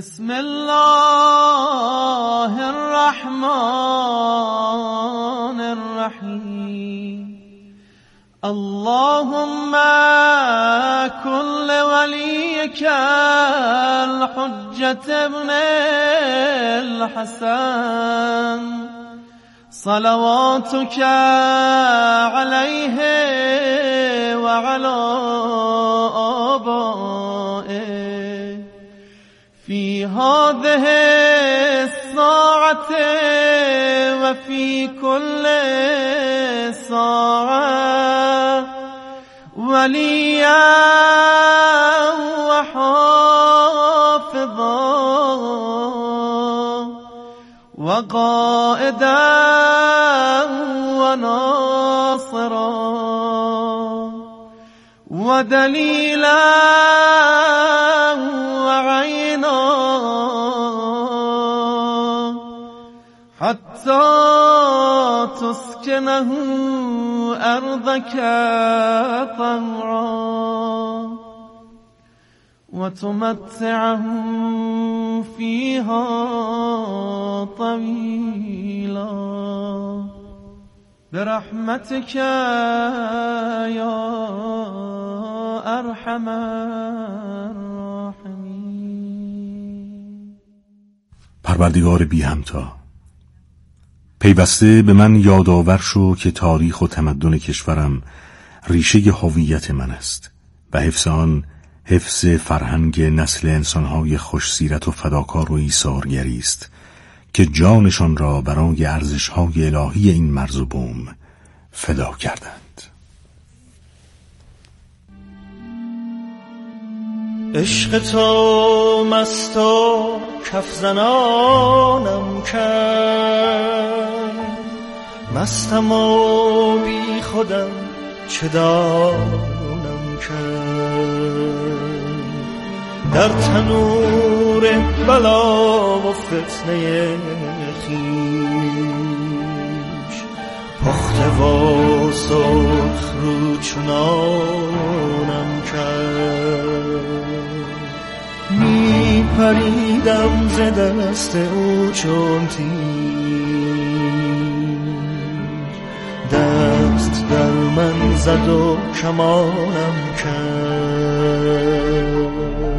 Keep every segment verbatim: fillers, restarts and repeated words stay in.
بسم الله الرحمن الرحیم. اللهم كن لوليك الحجة ابن الحسن صلواتك عليه وعلى آبائه في هذه الساعة وفي كل ساعة وليا وحافظا وقائدا وناصرا ودليلا وعينا حتى تسكنه أرضك طهرا وتمتعه فيها طويلا برحمتك يا ارحم الراحمین. پروردگار بی همتا، پیوسته به من یادآور شو که تاریخ و تمدن کشورم ریشه هویت من است و حفظ آن حفظ فرهنگ نسل انسانهای خوشسیرت و فداکار و ایثارگری است که جانشان را برای ارزش‌های الهی این مرز و بوم فدا کردند. عشق تو مست و کف زنانم کرد، مستم و بی خودم چه دانم کرد، در تنور بلا و فتنه خویش پخته و سرخ رو چنانم کرد، می پریدم ز دست او چون تیر، دست در من زد و کمانم کرد.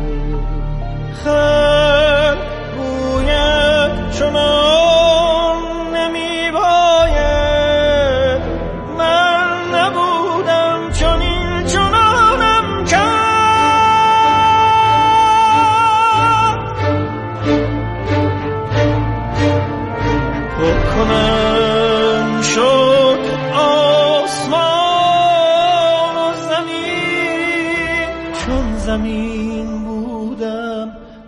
خر گوید چنان نمی باید، من نبودم چنین چنانم کرد. بکنم شد آسمان و زمین، چون زمین بودم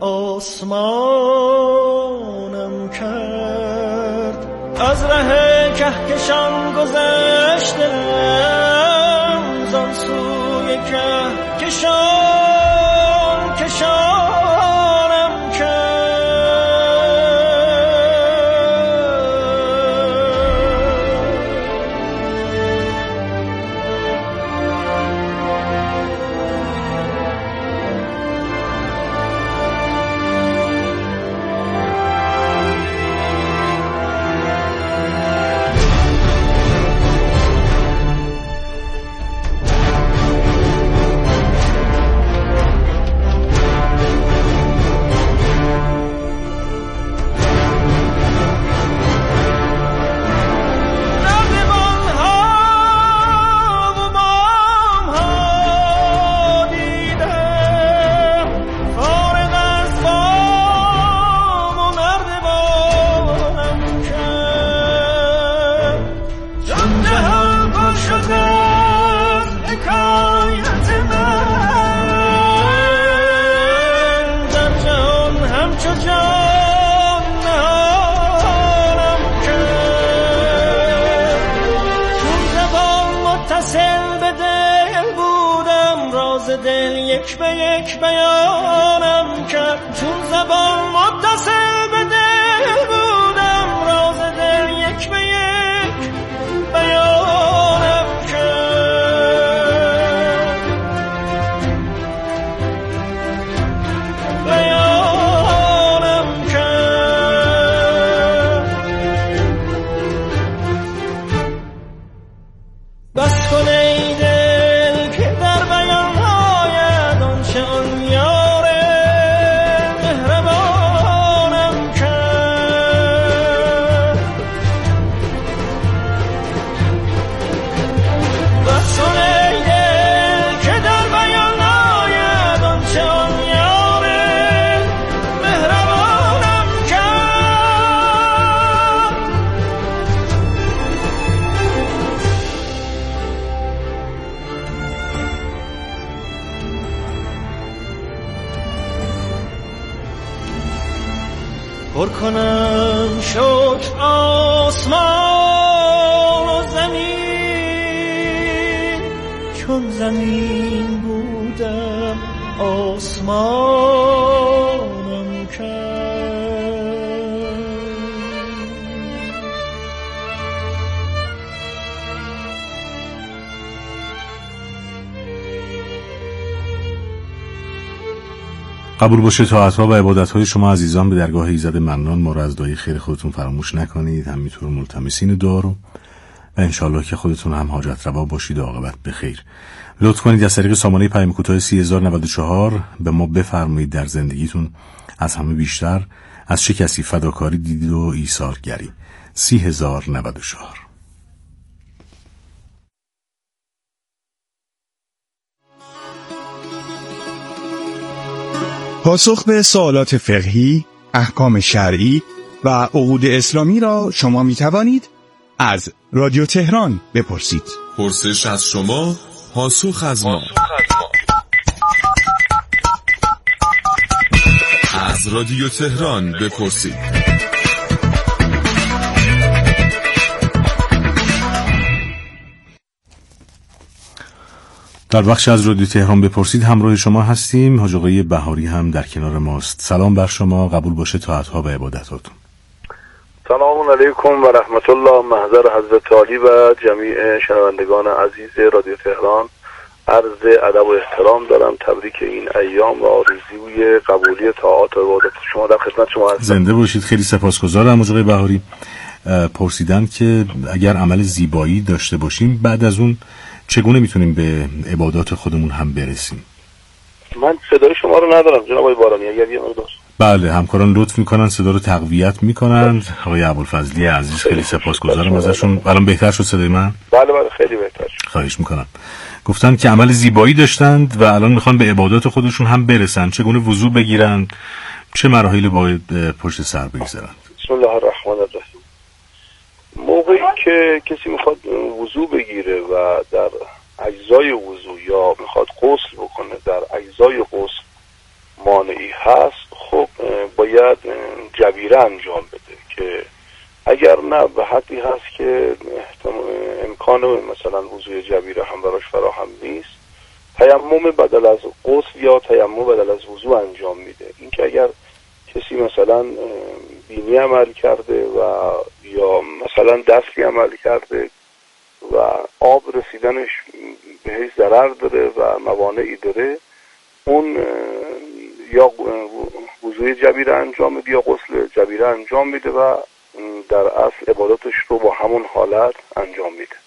آسمانم کرد. از ره کهکشان گذشتم، زان سوی کهکشان کشانم کرد. دل یک به یک بیانم کرد، چون زبان متصل به دل بودم، راز دل یک به یک بیانم کرد. بیانم بس کن ای دل که در بیان آید آنچه آن یار مهربانم کرد. بس کن ای دل که در بیان آید آنچه آن یار مهربانم کرد. پر کنم شکر آسمان و زمین، چون زمین بودم آسمانم کرد. قبول باشه طاعت‌ها و عبادت‌های شما عزیزان به درگاه ایزد منان. ما رو از دعای خیر خودتون فراموش نکنید، همینطور ملتمسین دعا رو، و انشالله که خودتون هم حاجت روا باشید و عاقبت به خیر. لطف کنید از طریق سامانه پیام کوتاه سی هزار و نود و چهار به ما بفرمایید در زندگیتون از همه بیشتر از چه کسی فداکاری دیدید و ایثارگری. سی هزار و نود و چهار. پاسخ به سوالات فقهی، احکام شرعی و عقود اسلامی را شما می توانید از رادیو تهران بپرسید. پرسش از شما، پاسخ از ما. از رادیو تهران بپرسید. در بخش از رادیو تهران بپرسید همراه شما هستیم. حاج آقای بهاری هم در کنار ماست. سلام بر شما، قبول باشه طاعت‌ها و عبادتاتون. سلام علیکم و رحمت الله. محضر حضرت عالی و جمیع شنوندگان عزیز رادیو تهران عرض ادب و احترام دارم. تبریک این ایام و آرزوی قبولی طاعات و عبادات شما در خدمت شما هستم. زنده باشید. خیلی سپاسگزارم. حاج آقای بهاری پرسیدن که اگر عمل زیبایی داشته باشیم بعد از اون چگونه میتونیم به عبادات خودمون هم برسیم؟ من صدای شما رو ندارم جناب آقای بارانی، اگر یه مقدار. بله، همکاران لطف میکنن صدا رو تقویت میکنن. آقای ابوالفضلی عزیز خیلی سپاسگزارم ازشون. الان بهتر شد صدای من؟ بله بله خیلی بهتر شد. خواهش میکنم. گفتن که عمل زیبایی داشتند و الان میخوان به عبادات خودشون هم برسن. چگونه وضو بگیرن؟ چه مراحلی باید پشت سر بگذارن؟ بسم الله الرحمن الرحیم. موقعی که کسی میخواد وضو بگیره و در اجزای وضو یا میخواد غسل بکنه در اجزای غسل مانعی هست، خب باید جبیره انجام بده که اگر نه به حدی هست که امکان مثلا وضوی جبیره هم براش فراهم نیست، تیمم بدل از غسل یا تیمم بدل از وضو انجام میده. این که اگر کسی مثلا بینی عمل کرده و یا مثلا دستی عمل کرده و آب رسیدنش بهش ضرر داره و موانعی داره، اون یا وضوی جبیره انجام میده یا غسل جبیره انجام میده و در اصل عباداتش رو با همون حالت انجام میده.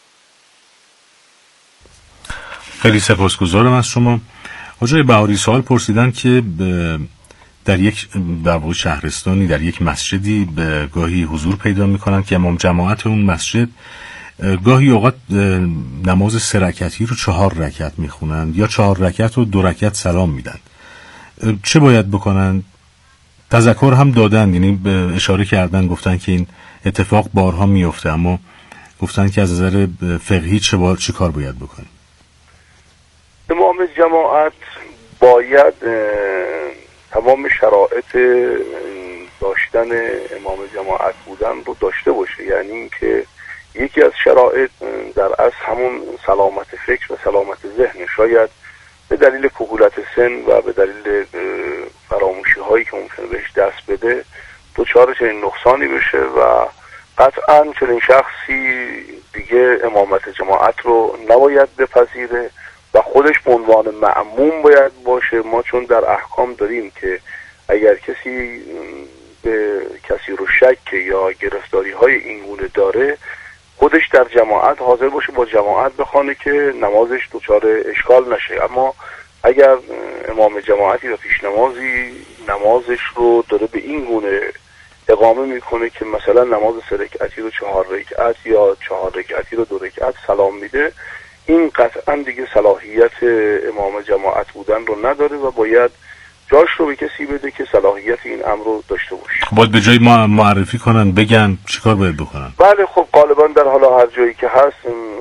خیلی سپاسگزارم از شما. حاج آقای بهاری سوال پرسیدن که در یک در واقع شهرستانی در یک مسجدی به گاهی حضور پیدا میکنن که امام جماعت اون مسجد گاهی اوقات نماز سه رکعتی رو چهار رکعت میخونن یا چهار رکعت رو دو رکعت سلام میدن. چه باید بکنن؟ تذکر هم دادن، یعنی اشاره کردن گفتن که این اتفاق بارها میفته، اما گفتن که از نظر فقهی چه باید چه کار باید بکنن؟ امام جماعت باید تمام شرایط داشتن امام جماعت بودن رو داشته باشه. یعنی اینکه یکی از شرایط در اصل همون سلامت فکر و سلامت ذهن. شاید به دلیل کهولت سن و به دلیل فراموشی هایی که ممکنه بهش دست بده دچار چنین نقصانی بشه و قطعا چنین شخصی دیگه امامت جماعت رو نباید بپذیره و خودش به عنوان مأموم باید باشه. ما چون در احکام داریم که اگر کسی به کسی رو شک یا گرفتاری های این گونه داره، خودش در جماعت حاضر باشه، با جماعت بخوانه که نمازش دچار اشکال نشه. اما اگر امام جماعتی و پیشنمازی نمازش رو داره به این گونه اقامه میکنه که مثلا نماز سه رکعتی رو چهار رکعت یا چهار رکعتی رو دو رکعت سلام میده، این قطعا دیگه صلاحیت امام جماعت بودن رو نداره و باید جاش رو به کسی بده که صلاحیت این امر رو داشته باشه. باید به جای ما معرفی کنن بگن چیکار باید بکنن؟ بله خب غالبا در حالا هر جایی که هست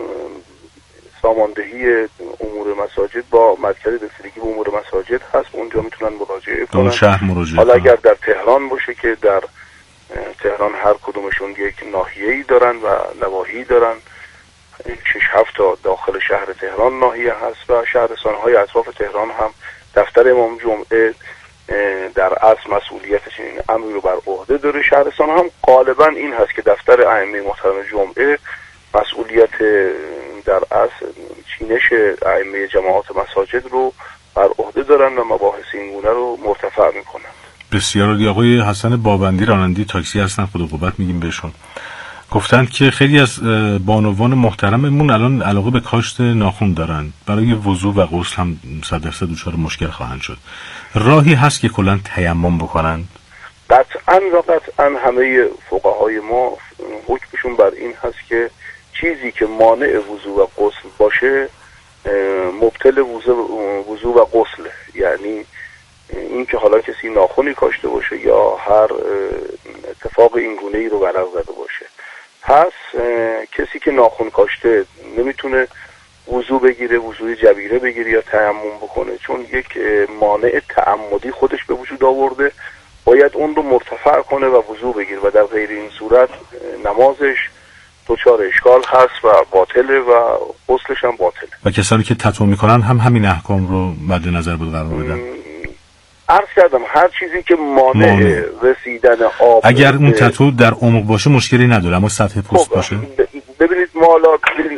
ساماندهی امور مساجد با مرکز رسیدگی به امور مساجد هست، اونجا میتونن مراجعه کنن. شهر مراجعه حالا اگر در تهران باشه که در تهران هر کدومشون یک ناحیه‌ای دارن و نواحی دارن، شش هفت تا داخل شهر تهران ناحیه هست و شهرستان‌های اطراف تهران هم دفتر امام جمعه در اصل مسئولیت چنین امری رو بر عهده داره. شهرستان هم غالبا این هست که دفتر ائمه محترم جمعه مسئولیت در اصل چینش ائمه جماعات مساجد رو بر عهده دارن و مباحث این گونه رو مرتفع میکنن. بسیار عالی. آقای حسن بابندی راننده تاکسی هستن، خدا قوت میگیم بهشون. گفتن که خیلی از بانوان محترممون الان علاقه به کاشت ناخن دارن، برای وضو و غسل هم صد درصد دچار مشکل خواهند شد. راهی هست که کلا تیمم بکنن؟ قطعا و قطعا همه فقهای ما حکمشون بر این هست که چیزی که مانع وضو و غسل باشه مبطل وضو و غسله. یعنی این که حالا کسی ناخنی کاشته باشه یا هر اتفاق این گونه ای رو ورق زده باشه، پس کسی که ناخن کاشته نمیتونه وضو بگیره، وضوی جبیره بگیره یا تیمم بکنه، چون یک مانع تعمدی خودش به وجود آورده، باید اون رو مرتفع کنه و وضو بگیره و در غیر این صورت نمازش دچار اشکال هست و باطله و غسلش هم باطله. و کسانی که تتو میکنن هم همین احکام رو مد نظر بود قرار بدن. عرض کردم هر چیزی که مانع مانع. رسیدن آب، اگر اون تتو در عمق باشه مشکلی نداره، اما سطح پوست باشه. ببینید ما حالا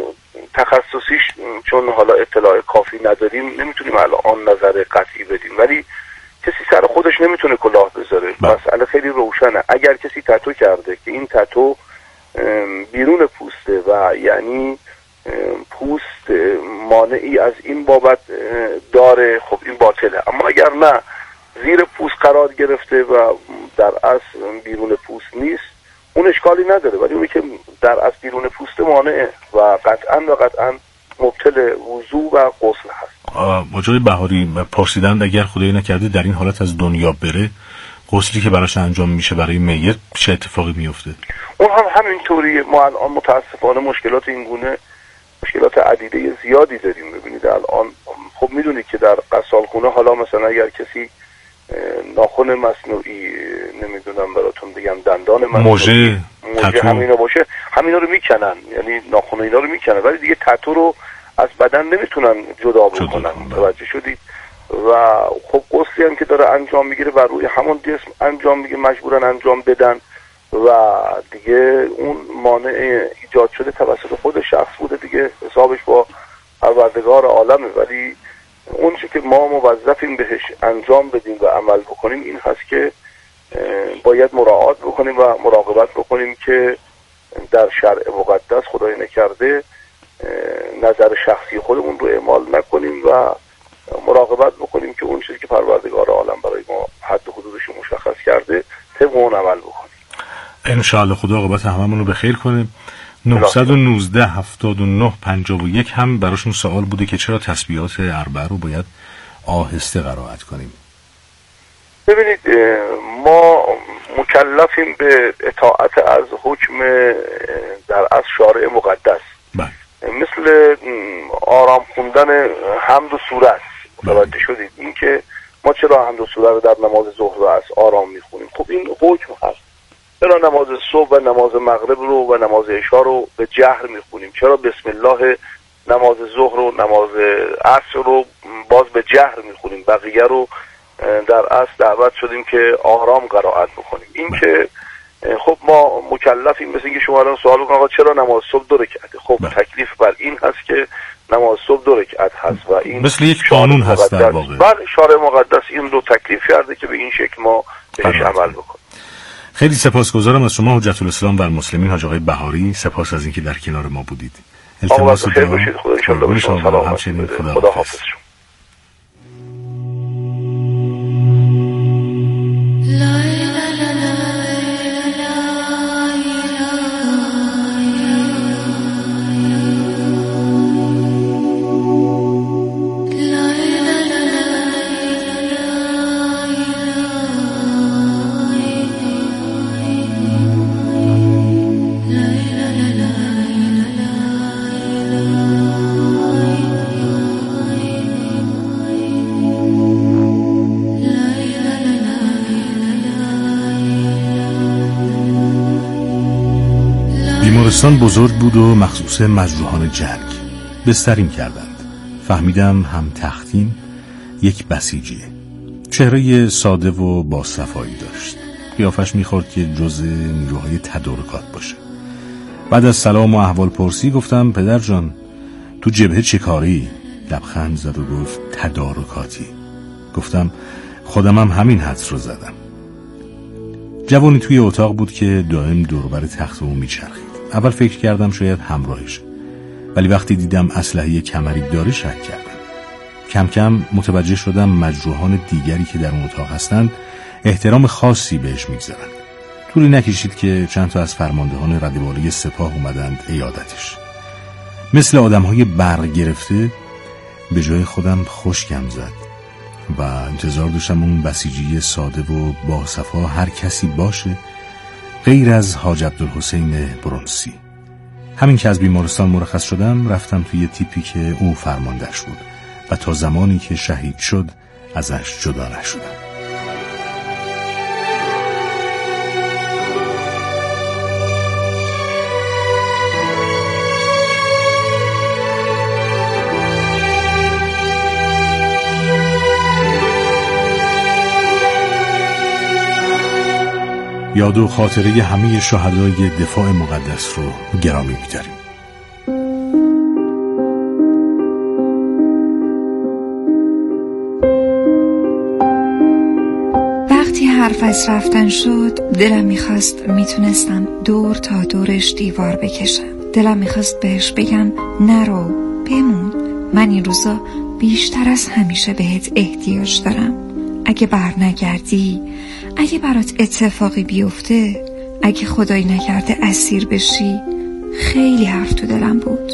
تخصصیش چون حالا اطلاع کافی نداریم نمیتونیم الان نظر قطعی بدیم، ولی کسی سر خودش نمیتونه کلاه بذاره. مسئله خیلی روشنه. اگر کسی تتو کرده که این تتو بیرون پوسته و یعنی پوست مانعی از این بابت داره، خب این باطله. اما اگر نه زیر پوست قرار گرفته و در اصل بیرون پوست نیست، اون اشکالی نداره، ولی اونی که در اصل بیرون پوست مانعه و قطعا و قطعا مبطل وضو و غسل هست. آقای بهاری پرسیدند اگر خدایی نکرده در این حالت از دنیا بره، غسلی که براش انجام میشه برای میت چه اتفاقی میفته؟ اون هم همینطوری. ما الان متاسفانه مشکلات این گونه مشکلات عدیده زیادی داریم. ببینید الان خب میدونید که در غسالخونه حالا مثلا اگر کسی ناخن مصنوعی نمیدونم براتون بگم دندان مصنوعی موژه موژه همینا باشه، همینا رو میکنن، یعنی ناخن اینا رو میکنن، ولی دیگه تتو رو از بدن نمیتونن جدا بکنن. متوجه شدید؟ و خب غسلی هم که داره انجام میگیره و روی همون جسم انجام میگیره، مجبورن انجام بدن و دیگه اون مانع ایجاد شده توسط خود شخص بوده دیگه، حسابش با پروردگار عالمه. ولی اون چی که ما موظفیم بهش انجام بدیم و عمل بکنیم این هست که باید مراعات بکنیم و مراقبت بکنیم که در شرع مقدس خدای نکرده نظر شخصی خودمون رو اعمال نکنیم و مراقبت بکنیم که اون چیزی که پروردگار عالم برای ما حد و حدودش مشخص کرده طبق اون عمل بکنیم. انشاءالله خدا عاقبت هممون رو بخیر کنه. نه یک نه هفتاد و نه پنجاه و یک هم براشون سوال بوده که چرا تسبیحات اربعه رو باید آهسته قرائت کنیم. ببینید ما مکلفیم به اطاعت از حکم در از شارع مقدس. بله. مثل آرام خوندن حمد و سوره است. متوجه شدید؟ این که ما چرا حمد و سوره رو در نماز ظهر و عصر آرام میخونیم؟ خب این حکم هست. چرا نماز صبح و نماز مغرب رو و نماز عشاء رو به جهر میخونیم؟ چرا بسم الله نماز ظهر و نماز عصر رو باز به جهر میخونیم؟ بقیه رو در اصل دعوت شدیم که آرام قرائت بکنیم. این که خب ما مکلفیم. مثل اینکه شما الان سوال بکنید آقا چرا نماز صبح دو رکعته؟ خب بله. تکلیف بر این هست که نماز صبح دو رکعت هست و این مثل یک قانون هست در واقع. بله، شارع مقدس این رو تکلیف کرده که به این شکل ما بهش عمل بکنیم. خیلی سپاسگزارم از شما حجت الاسلام و المسلمین حاج آقای بهاری. سپاس از اینکه در کنار ما بودید. التماس خیر باشید. خدا ان شاء الله به شما سلامت بده. خدا حافظ. بیمارستان بزرگ بود و مخصوص مجروحان جنگ. بستریم کردند. فهمیدم هم تختیم یک بسیجیه. چهره ساده و با صفایی داشت. قیافش میخورد که جز نیروهای تدارکات باشه. بعد از سلام و احوال پرسی گفتم پدر جان تو جبهه چه کاری؟ لبخند زد و گفت تدارکاتی. گفتم خودم هم همین حدس رو زدم. جوانی توی اتاق بود که دائم دوربر تخت او میچرخید. اول فکر کردم شاید همراهش، ولی وقتی دیدم اسلحه کمری داره شک کردم. کم کم متوجه شدم مجروحان دیگری که در اون اتاق هستند احترام خاصی بهش میگذارن. طولی نکشید که چند تا از فرماندهان ردبالی سپاه اومدند عیادتش. مثل آدم‌های برق گرفته به جای خودم خشکم زد و انتظار داشتم اون بسیجی ساده و با صفا هر کسی باشه غیر از حاج عبدالحسین برونسی. همین که از بیمارستان مرخص شدم رفتم توی تیپی که او فرماندهش بود و تا زمانی که شهید شد ازش جدا نشدم. یاد و خاطره همه شهدای دفاع مقدس رو گرامی می‌داریم. وقتی حرف از رفتن شد دلم میخواست میتونستم دور تا دورش دیوار بکشم. دلم میخواست بهش بگم نرو، بمون، من این روزا بیشتر از همیشه بهت احتیاج دارم. اگه بر نگردی، اگه برات اتفاقی بیفته، اگه خدایی نکرده اسیر بشی، خیلی حرف تو دلم بود.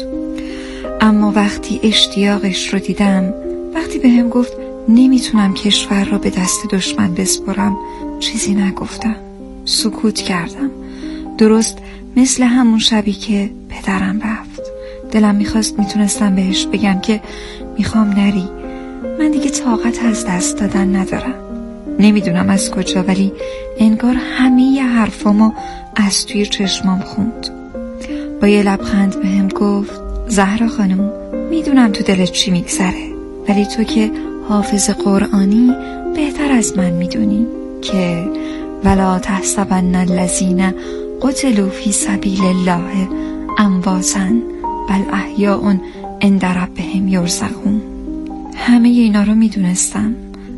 اما وقتی اشتیاقش رو دیدم، وقتی به هم گفت نمیتونم کشور را به دست دشمن بسپرم، چیزی نگفتم. سکوت کردم، درست مثل همون شبی که پدرم رفت. دلم میخواست میتونستم بهش بگم که میخوام نری، من دیگه طاقت از دست دادن ندارم. نمیدونم از کجا، ولی انگار همه ی حرفامو از توی چشمام خوند. با یه لبخند به هم گفت زهرا خانم، میدونم تو دلت چی میگذره، ولی تو که حافظ قرآنی بهتر از من میدونی که ولا تحسبن الذین قتلوا فی سبیل الله امواتا بل احیاء عند ربهم یرزقون. همه اینا رو میدونستم،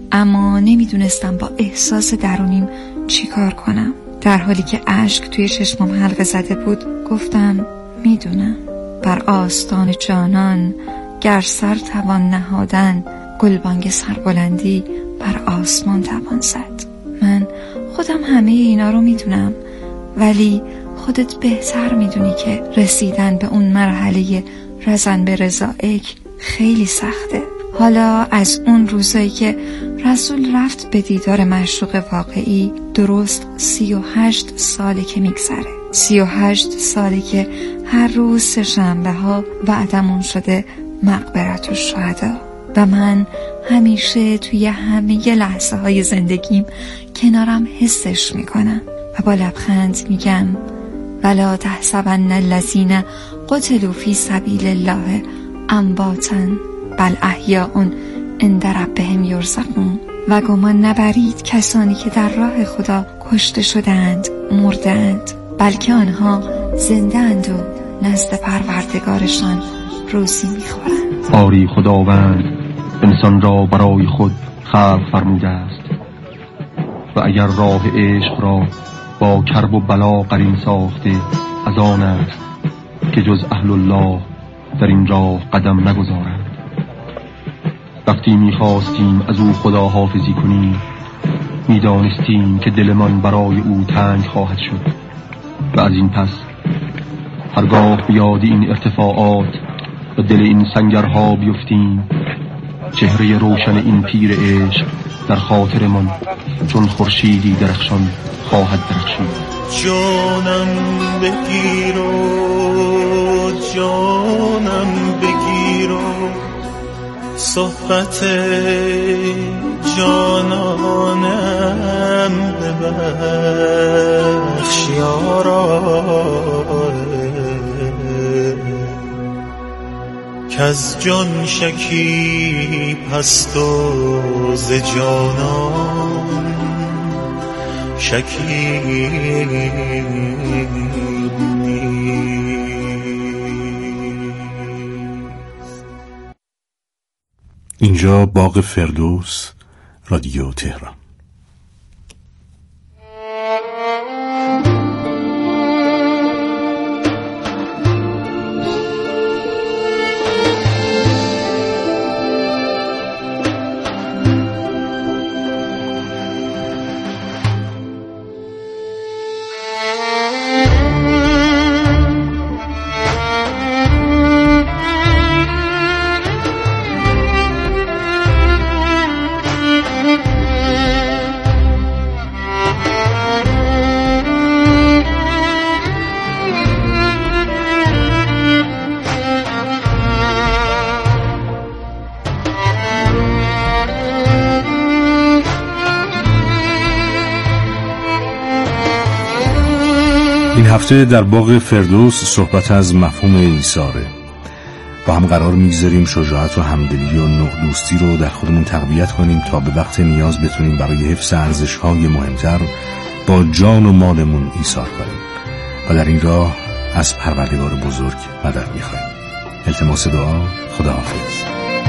اما نمیدونستم با احساس درونیم چی کار کنم. در حالی که اشک توی چشمم حلقه زده بود گفتم میدونم. بر آستان جانان گر سر توان نهادن، گلبانگ سربلندی بر آسمان توان زد. من خودم همه اینا رو میدونم، ولی خودت بهتر میدونی که رسیدن به اون مرحله رزن به رضایک خیلی سخته. حالا از اون روزایی که رسول رفت به دیدار معشوق واقعی درست سی و هشت ساله که میگذره. سی و هشت ساله که هر روز سه شنبه ها وعدمون شده مقبرت الشهدا و من همیشه توی همه لحظه های زندگیم کنارم حسش میکنم و با لبخند میگم ولا تحسبن الذین قتلوا فی سبیل الله امواتا بل احیاء عند ربهم یرزقون. و گمان نبرید کسانی که در راه خدا کشته شدند مردند، بلکه آنها زنده اند و نزد پروردگارشان روزی میخورند. آری خداوند انسان را برای خود خلق فرموده است و اگر راه عشق را با کرب و بلا قرین ساخته از آن است که جز اهل الله در این راه قدم نگذارند. وقتی می‌خواستیم از او خدا حافظی کنیم می‌دانستیم که دلمان برای او تنگ خواهد شد و از این پس هرگاه به یاد این ارتفاعات و دل این سنگرها بیفتیم چهره روشن این پیر عشق در خاطرمان چون خورشیدی درخشان خواهد درخشید. جانم بگیر و جانم بگیر و صحبت جانانم ببخش یارا، کز جان شکی پست و ز جانان شکی اینجا باغ فردوس، رادیو تهران. این هفته در باغ فردوس صحبت از مفهوم ایثاره. با هم قرار میگذاریم شجاعت و همدلی و نوع دوستی رو در خودمون تقویت کنیم تا به وقت نیاز بتونیم برای حفظ ارزش‌های مهمتر با جان و مالمون ایثار کنیم و در این راه از پروردگار بزرگ مدد می‌خوایم. التماس دعا. خداحافظ.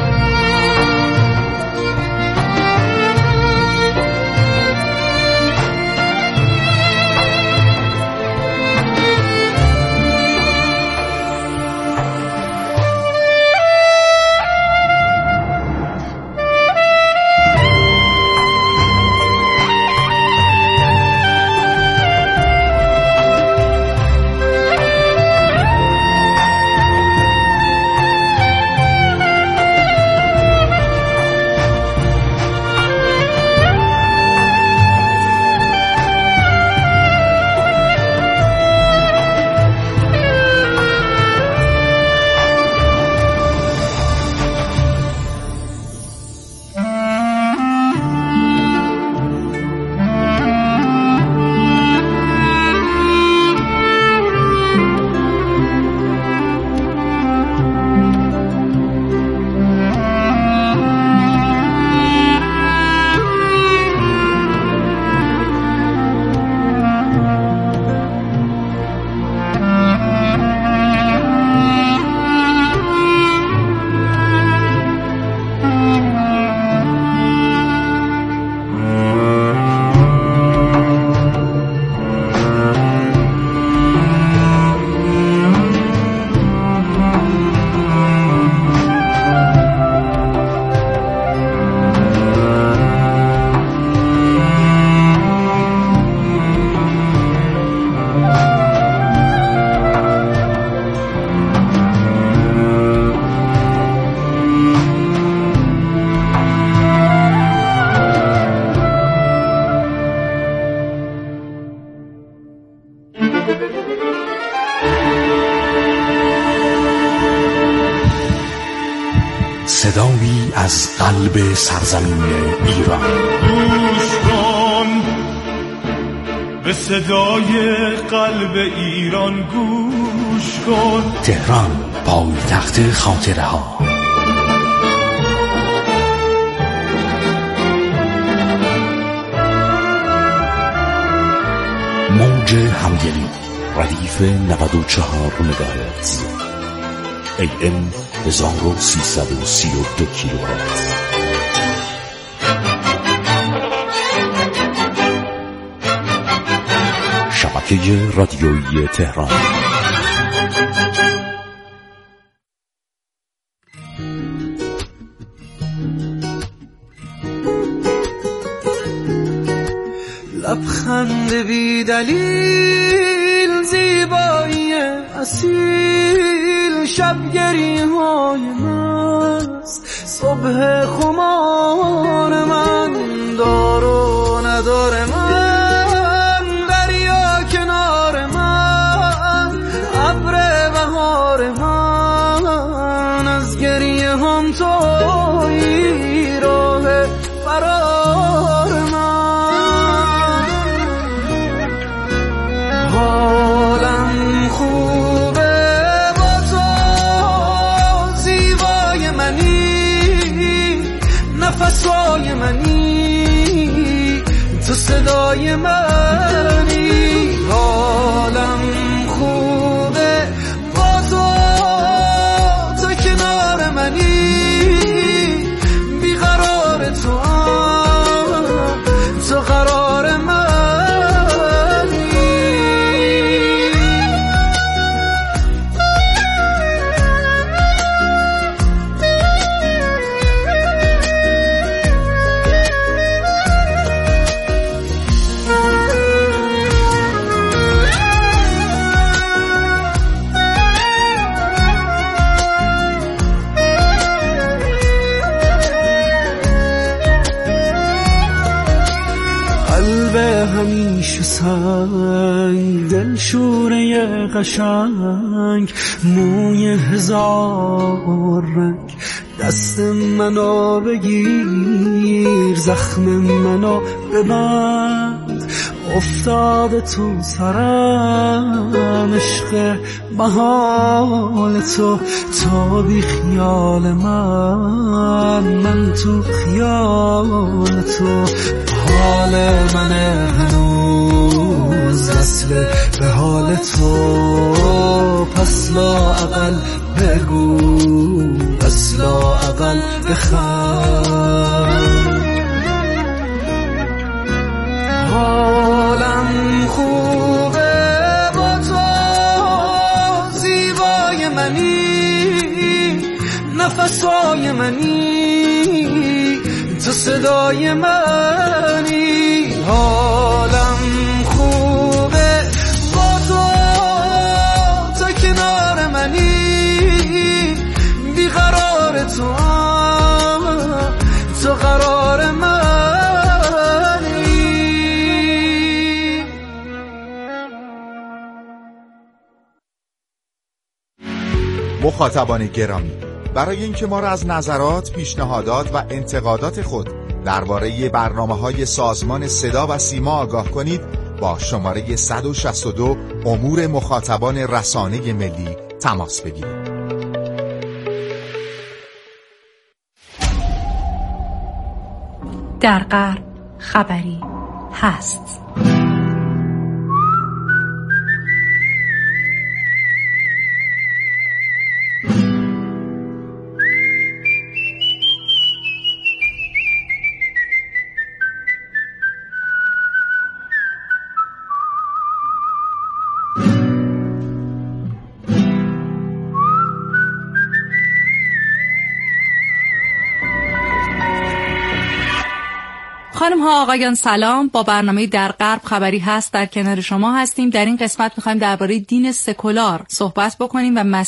صدایی از قلب سرزمین ایران. گوش کن به صدای قلب ایران، گوش کن. تهران، پایتخت خاطره ها. موج همدلی، ردیف نود و چهار مگاهرتز، ای ام هزار و سیصد و سی و دو کیلوهرتز. شبکه رادیویی تهران. لبخند بی دلیل، زیبایی اصیل، شبگری های مست، صبح خمار من، دار و ندار من، دریا کنار من، ابر بهار من، از گریه هم تویی راه فرار من. حالم خوبه با تو، زیبای منی، نفسای منی، تو صدای منی. حالم خوبه با تو، تو کنار منی، بیقرار تو هم، تو قرار منی. همیشه سنگ، دل شوره قشنگ، موی هزار رنگ، دست منو بگیر، زخم منو ببند، افتاده تو سرم عشق محال تو، تو بی خیال من، من تو خیال تو. حال من هنوز وصل به حال تو، پس لااقل بگو، پس لااقل بخند. حالم خوبه با تو، زیبای منی، نفسای منی، تو صدای منی. حالم خوبه با تو، تو کنار منی، بیقرار تو هم، تو قرار منی. مخاطبان گرامی، برای اینکه ما را از نظرات، پیشنهادات و انتقادات خود درباره برنامه‌های سازمان صدا و سیما آگاه کنید، با شماره صد و شصت و دو امور مخاطبان رسانه ملی تماس بگیرید. در غرب خبری هست. خانم ها آقایان سلام، با برنامه در غرب خبری هست در کنار شما هستیم. در این قسمت میخوایم درباره دین سکولار صحبت بکنیم و